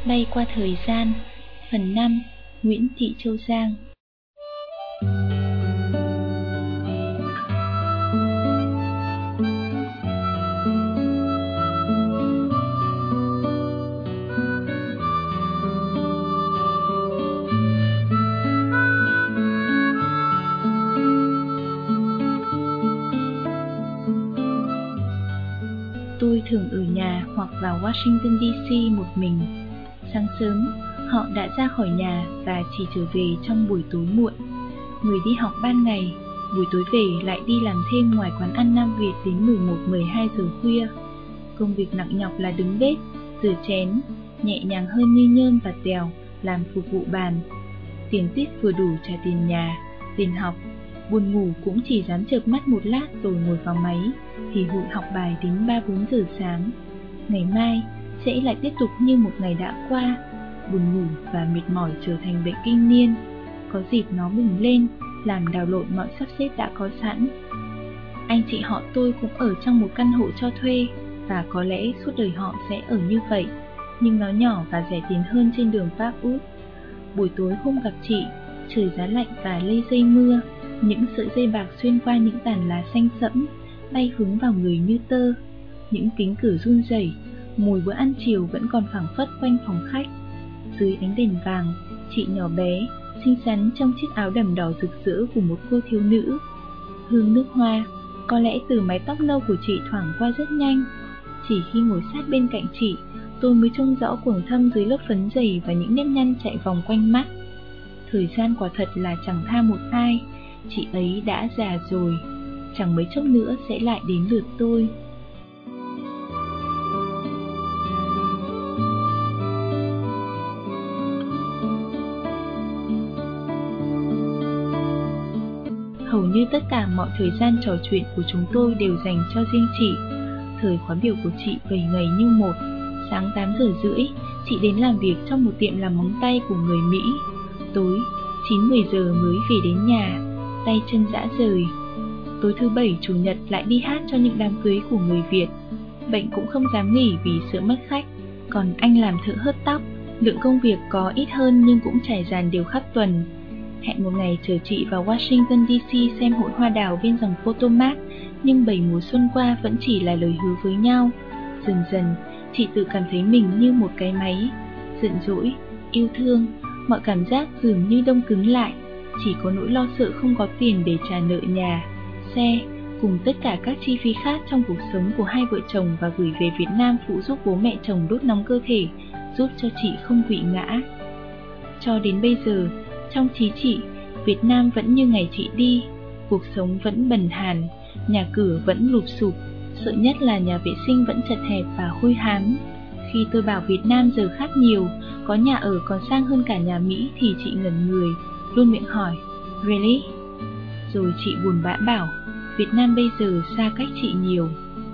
Bay qua thời gian. Phần 5. Nguyễn Thị Châu Giang. Tôi thường ở nhà hoặc vào Washington DC một mình. Sáng sớm, họ đã ra khỏi nhà và chỉ trở về trong buổi tối muộn. Người đi học ban ngày, buổi tối về lại đi làm thêm ngoài quán ăn Nam Việt đến 11-12 giờ khuya. Công việc nặng nhọc là đứng bếp, rửa chén, nhẹ nhàng hơn như nhơn và tèo, làm phục vụ bàn. Tiền tiết vừa đủ trả tiền nhà, tiền học. Buồn ngủ cũng chỉ dám chợp mắt một lát rồi ngồi vào máy, thì hụi học bài đến 3-4 giờ sáng. Ngày mai sẽ lại tiếp tục như một ngày đã qua. Buồn ngủ và mệt mỏi trở thành bệnh kinh niên. Có dịp nó bùng lên, làm đảo lộn mọi sắp xếp đã có sẵn. Anh chị họ tôi cũng ở trong một căn hộ cho thuê, và có lẽ suốt đời họ sẽ ở như vậy, nhưng nó nhỏ và rẻ tiền hơn trên đường Parkwood. Buổi tối hôm gặp chị, trời giá lạnh và lây dây mưa. Những sợi dây bạc xuyên qua những tàn lá xanh sẫm, bay hướng vào người như tơ. Những kính cửa run rẩy, mùi bữa ăn chiều vẫn còn phảng phất quanh phòng khách. Dưới ánh đèn vàng, chị nhỏ bé, xinh xắn trong chiếc áo đầm đỏ rực rỡ của một cô thiếu nữ. Hương nước hoa, có lẽ từ mái tóc nâu của chị thoảng qua rất nhanh. Chỉ khi ngồi sát bên cạnh chị, tôi mới trông rõ quầng thâm dưới lớp phấn dày và những nếp nhăn chạy vòng quanh mắt. Thời gian quả thật là chẳng tha một ai. Chị ấy đã già rồi, chẳng mấy chốc nữa sẽ lại đến lượt tôi. Hầu như tất cả mọi thời gian trò chuyện của chúng tôi đều dành cho riêng chị. Thời khóa biểu của chị vầy ngày như một. Sáng 8 giờ rưỡi, chị đến làm việc trong một tiệm làm móng tay của người Mỹ. Tối 9-10 giờ mới về đến nhà, tay chân rã rời. Tối thứ Bảy, Chủ nhật lại đi hát cho những đám cưới của người Việt. Bệnh cũng không dám nghỉ vì sợ mất khách. Còn anh làm thợ hớt tóc, lượng công việc có ít hơn nhưng cũng trải dàn đều khắp tuần. Hẹn một ngày chở chị vào Washington DC xem hội hoa đào bên dòng Potomac, nhưng 7 mùa xuân qua vẫn chỉ là lời hứa với nhau. Dần dần, chị tự cảm thấy mình như một cái máy. Giận dỗi, yêu thương, mọi cảm giác dường như đông cứng lại. Chỉ có nỗi lo sợ không có tiền để trả nợ nhà, xe, cùng tất cả các chi phí khác trong cuộc sống của hai vợ chồng, và gửi về Việt Nam phụ giúp bố mẹ chồng đốt nóng cơ thể, giúp cho chị không bị ngã. Cho đến bây giờ, trong trí chị, Việt Nam vẫn như ngày chị đi. Cuộc sống vẫn bần hàn, nhà cửa vẫn lụp xụp, sợ nhất là nhà vệ sinh vẫn chật hẹp và hôi hám. Khi tôi bảo Việt Nam giờ khác nhiều, có nhà ở còn sang hơn cả nhà Mỹ thì chị ngẩn người, luôn miệng hỏi, "Really?" Rồi chị buồn bã bảo, Việt Nam bây giờ xa cách chị nhiều.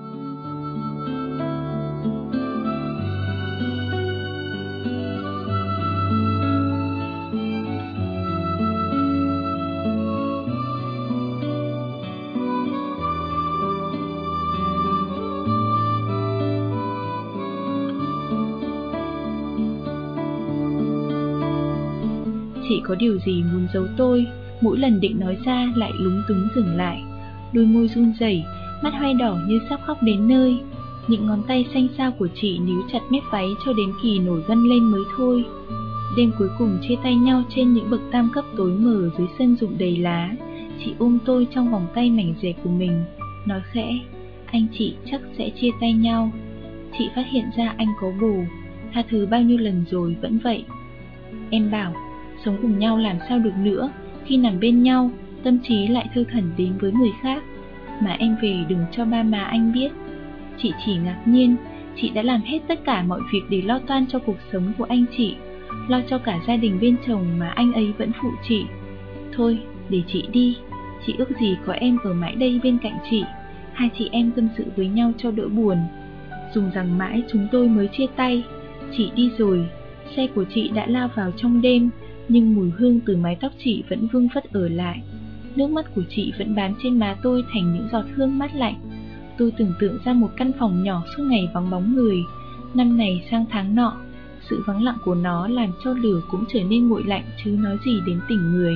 Chị có điều gì muốn giấu tôi, mỗi lần định nói ra lại lúng túng dừng lại. Đôi môi run rẩy, mắt hoe đỏ như sắp khóc đến nơi. Những ngón tay xanh xao của chị níu chặt mép váy cho đến kỳ nổi gân lên mới thôi. Đêm cuối cùng chia tay nhau trên những bậc tam cấp tối mờ dưới sân rụng đầy lá. Chị ôm tôi trong vòng tay mảnh dẻ của mình, nói khẽ, anh chị chắc sẽ chia tay nhau. Chị phát hiện ra anh có bồ, tha thứ bao nhiêu lần rồi vẫn vậy. Em bảo, sống cùng nhau làm sao được nữa, khi nằm bên nhau, tâm trí lại thơ thẩn đến với người khác. Mà em về đừng cho ba má anh biết. Chị chỉ ngạc nhiên, chị đã làm hết tất cả mọi việc để lo toan cho cuộc sống của anh chị, lo cho cả gia đình bên chồng mà anh ấy vẫn phụ chị. Thôi, để chị đi, chị ước gì có em ở mãi đây bên cạnh chị, hai chị em tâm sự với nhau cho đỡ buồn. Dùng rằng mãi chúng tôi mới chia tay. Chị đi rồi, xe của chị đã lao vào trong đêm, nhưng mùi hương từ mái tóc chị vẫn vương vất ở lại. Nước mắt của chị vẫn bám trên má tôi thành những giọt hương mát lạnh. Tôi tưởng tượng ra một căn phòng nhỏ suốt ngày vắng bóng người, năm này sang tháng nọ, Sự vắng lặng của nó làm cho lửa cũng trở nên nguội lạnh chứ nói gì đến tình người.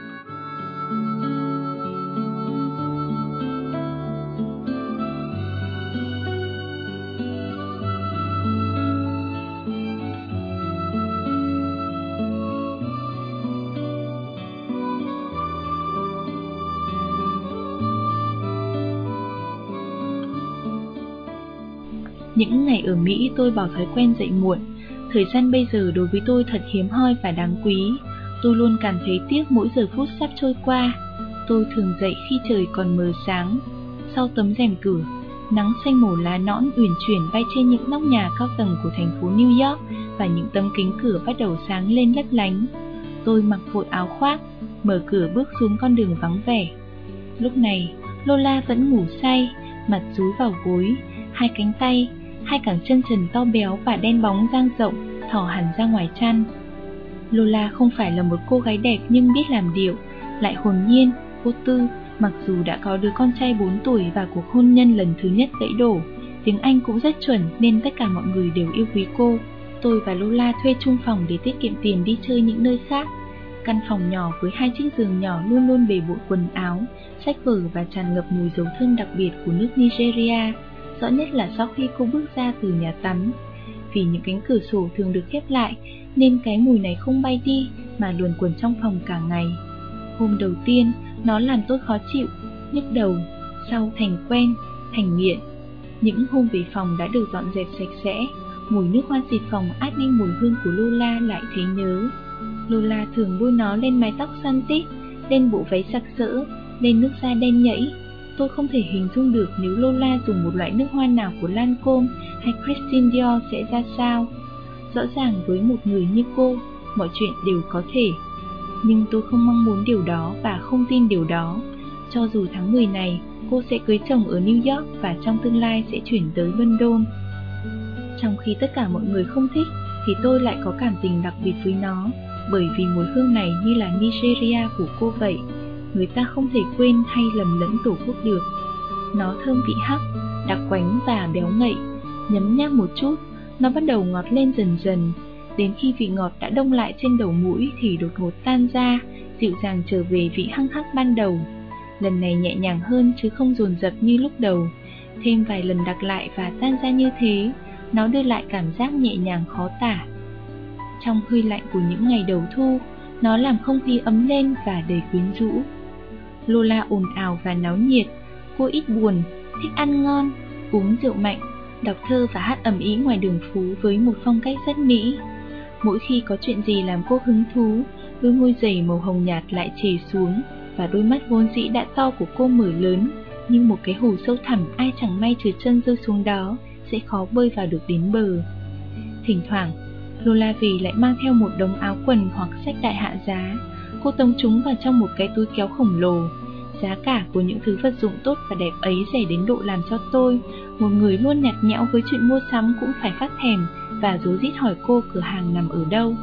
Những ngày ở Mỹ tôi bỏ thói quen dậy muộn. Thời gian bây giờ đối với tôi thật hiếm hoi và đáng quý. Tôi luôn cảm thấy tiếc mỗi giờ phút sắp trôi qua. Tôi thường dậy khi trời còn mờ sáng. Sau tấm rèm cửa, nắng xanh màu lá nõn uyển chuyển bay trên những nóc nhà cao tầng của thành phố New York và những tấm kính cửa bắt đầu sáng lên lấp lánh. Tôi mặc vội áo khoác, mở cửa bước xuống con đường vắng vẻ. Lúc này, Lola vẫn ngủ say, mặt dúi vào gối, hai cánh tay, hai cẳng chân trần to béo và đen bóng dang rộng, thỏ hẳn ra ngoài chăn. Lola không phải là một cô gái đẹp nhưng biết làm điệu, lại hồn nhiên, vô tư, mặc dù đã có đứa con trai 4 tuổi và cuộc hôn nhân lần thứ nhất gãy đổ. Tiếng Anh cũng rất chuẩn nên tất cả mọi người đều yêu quý cô. Tôi và Lola thuê chung phòng để tiết kiệm tiền đi chơi những nơi khác. Căn phòng nhỏ với 2 chiếc giường nhỏ luôn luôn bề bộn quần áo, sách vở và tràn ngập mùi dầu thơm đặc biệt của nước Nigeria. Rõ nhất là sau khi cô bước ra từ nhà tắm. Vì những cánh cửa sổ thường được khép lại nên cái mùi này không bay đi mà luồn quẩn trong phòng cả ngày. Hôm đầu tiên nó làm tôi khó chịu, nhức đầu, sau thành quen, thành nghiện. Những hôm về phòng đã được dọn dẹp sạch sẽ, mùi nước hoa xịt phòng át đi mùi hương của Lola lại thấy nhớ. Lola thường bôi nó lên mái tóc xoăn tít, lên bộ váy sặc sỡ, lên nước da đen nhẫy. Tôi không thể hình dung được nếu Lola dùng một loại nước hoa nào của Lancôme hay Christian Dior sẽ ra sao. Rõ ràng với một người như cô, mọi chuyện đều có thể. Nhưng tôi không mong muốn điều đó và không tin điều đó. Cho dù tháng 10 này, cô sẽ cưới chồng ở New York và trong tương lai sẽ chuyển tới London. Trong khi tất cả mọi người không thích, thì tôi lại có cảm tình đặc biệt với nó, bởi vì mùi hương này như là Nigeria của cô vậy. Người ta không thể quên hay lầm lẫn tổ quốc được. Nó thơm vị hắc, đặc quánh và béo ngậy. Nhấm nháp một chút, nó bắt đầu ngọt lên dần dần. Đến khi vị ngọt đã đông lại trên đầu mũi thì đột ngột tan ra, dịu dàng trở về vị hăng hắc ban đầu. Lần này nhẹ nhàng hơn chứ không dồn dập như lúc đầu. Thêm vài lần đặc lại và tan ra như thế, nó đưa lại cảm giác nhẹ nhàng khó tả. Trong hơi lạnh của những ngày đầu thu, nó làm không khí ấm lên và đầy quyến rũ. Lola ồn ào và náo nhiệt. Cô ít buồn, thích ăn ngon, uống rượu mạnh, đọc thơ và hát ầm ĩ ngoài đường phố với một phong cách rất mỹ. Mỗi khi có chuyện gì làm cô hứng thú, đôi môi dày màu hồng nhạt lại chề xuống và đôi mắt vốn dĩ đã to của cô mở lớn, nhưng một cái hồ sâu thẳm ai chẳng may trượt chân rơi xuống đó sẽ khó bơi vào được đến bờ. Thỉnh thoảng, Lola về lại mang theo một đống áo quần hoặc sách đại hạ giá. Cô tống chúng vào trong một cái túi kéo khổng lồ. Giá cả của những thứ vật dụng tốt và đẹp ấy rẻ đến độ làm cho tôi, một người luôn nhạt nhẽo với chuyện mua sắm, cũng phải phát thèm và rối rít hỏi cô cửa hàng nằm ở đâu.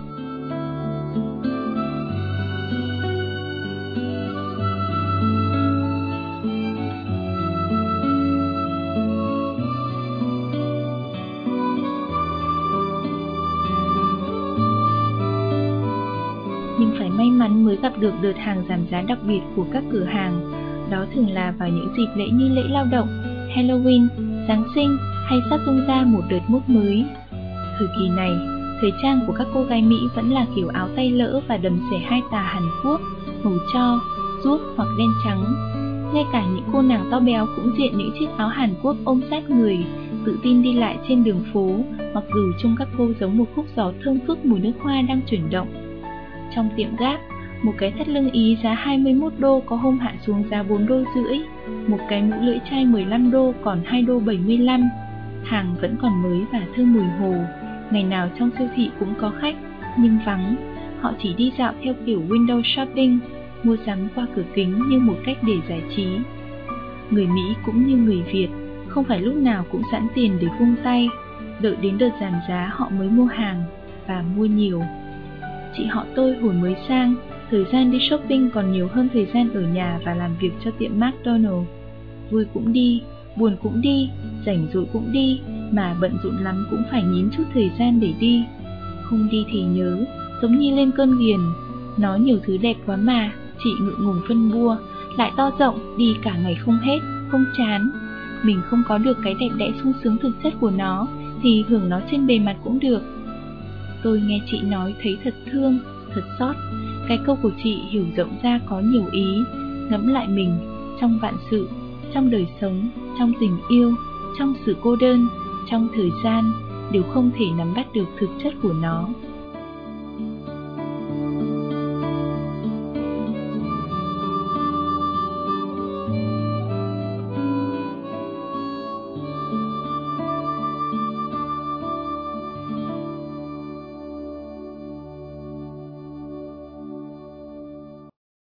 Nhưng phải may mắn mới gặp được đợt hàng giảm giá đặc biệt của các cửa hàng. Đó thường là vào những dịp lễ như lễ lao động, Halloween, Giáng sinh hay sắp tung ra một đợt mốt mới. Thời kỳ này, thời trang của các cô gái Mỹ vẫn là kiểu áo tay lỡ và đầm xẻ hai tà Hàn Quốc, màu tro, ruốc hoặc đen trắng. Ngay cả những cô nàng to béo cũng diện những chiếc áo Hàn Quốc ôm sát người, tự tin đi lại trên đường phố, mặc dù trông các cô giống một khúc gió thơm phức mùi nước hoa đang chuyển động. Trong tiệm Gap, một cái thắt lưng Ý giá 21 đô có hôm hạ xuống giá 4 đô rưỡi, một cái mũ lưỡi chai 15 đô còn 2 đô 75. Hàng vẫn còn mới và thơm mùi hồ. Ngày nào trong siêu thị cũng có khách, nhưng vắng. Họ chỉ đi dạo theo kiểu window shopping, mua sắm qua cửa kính như một cách để giải trí. Người Mỹ cũng như người Việt, không phải lúc nào cũng sẵn tiền để vung tay. Đợi đến đợt giảm giá họ mới mua hàng, và mua nhiều. Chị họ tôi hồi mới sang, thời gian đi shopping còn nhiều hơn thời gian ở nhà và làm việc cho tiệm McDonald's. Vui cũng đi, buồn cũng đi, rảnh rỗi cũng đi, mà bận rộn lắm cũng phải nhín chút thời gian để đi. không đi thì nhớ, giống như lên cơn ghiền. Nó nhiều thứ đẹp quá mà, chị ngượng ngùng phân bua, lại to rộng, đi cả ngày không hết, không chán. Mình không có được cái đẹp đẽ sung sướng thực chất của nó, thì hưởng nó trên bề mặt cũng được. Tôi nghe chị nói thấy thật thương, thật xót. Cái câu của chị hiểu rộng ra có nhiều ý. Ngẫm lại mình, trong vạn sự, trong đời sống, trong tình yêu, trong sự cô đơn, trong thời gian, đều không thể nắm bắt được thực chất của nó.